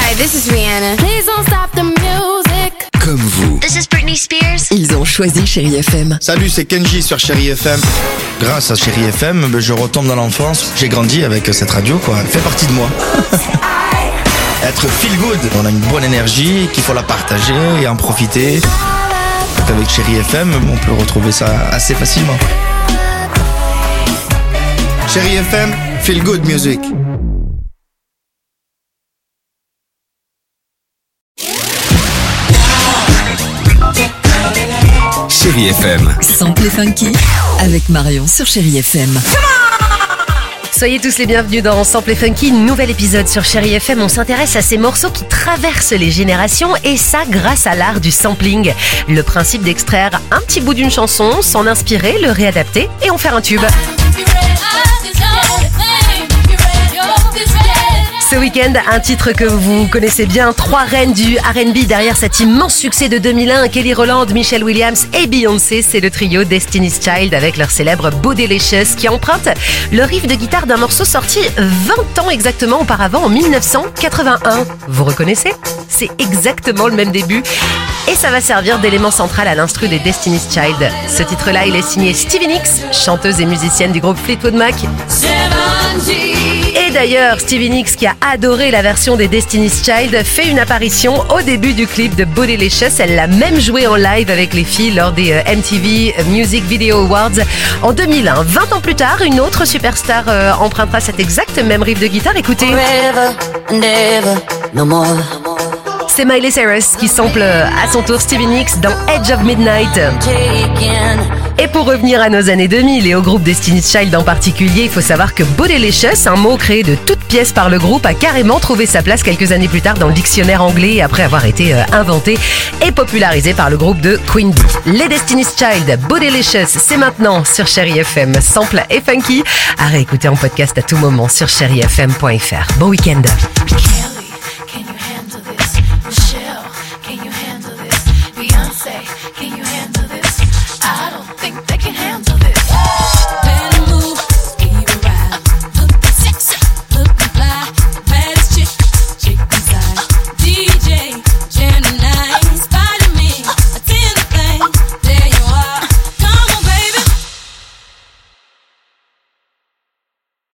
Hi, this is Rihanna. Please don't stop the music. Comme vous. This is Britney Spears. Ils ont choisi Chérie FM. Salut, c'est Kenji sur Chérie FM. Grâce à Chérie FM, je retombe dans l'enfance. J'ai grandi avec cette radio, quoi. Elle fait partie de moi. Être feel good. On a une bonne énergie, qu'il faut la partager et en profiter. Donc avec Chérie FM, on peut retrouver ça assez facilement. Chérie FM, feel good music. Chérie FM. Sample et funky avec Marion sur Chérie FM. Soyez tous les bienvenus dans Sample et Funky, nouvel épisode sur Chérie FM. On s'intéresse à ces morceaux qui traversent les générations et ça grâce à l'art du sampling. Le principe d'extraire un petit bout d'une chanson, s'en inspirer, le réadapter et en faire un tube. Ce week-end, un titre que vous connaissez bien, 3 reines du R&B derrière cet immense succès de 2001, Kelly Rowland, Michelle Williams et Beyoncé, c'est le trio Destiny's Child avec leur célèbre Bootylicious qui emprunte le riff de guitare d'un morceau sorti 20 ans exactement auparavant, en 1981. Vous reconnaissez ? C'est exactement le même début et ça va servir d'élément central à l'instru des Destiny's Child. Ce titre-là, il est signé Stevie Nicks, chanteuse et musicienne du groupe Fleetwood Mac. Et d'ailleurs, Stevie Nicks, qui a adoré la version des Destiny's Child, fait une apparition au début du clip de Bootylicious. Elle l'a même joué en live avec les filles lors des MTV Music Video Awards en 2001. 20 ans plus tard, une autre superstar empruntera cet exact même riff de guitare. Écoutez. C'est Miley Cyrus qui sample à son tour Stevie Nicks dans Edge of Midnight. Et pour revenir à nos années 2000 et au groupe Destiny's Child en particulier, il faut savoir que Bootylicious, un mot créé de toutes pièces par le groupe, a carrément trouvé sa place quelques années plus tard dans le dictionnaire anglais après avoir été inventé et popularisé par le groupe de Queen Bee. Les Destiny's Child, Bootylicious, c'est maintenant sur Chérie FM, sample et funky, à réécouter en podcast à tout moment sur chérifm.fr. Bon week-end.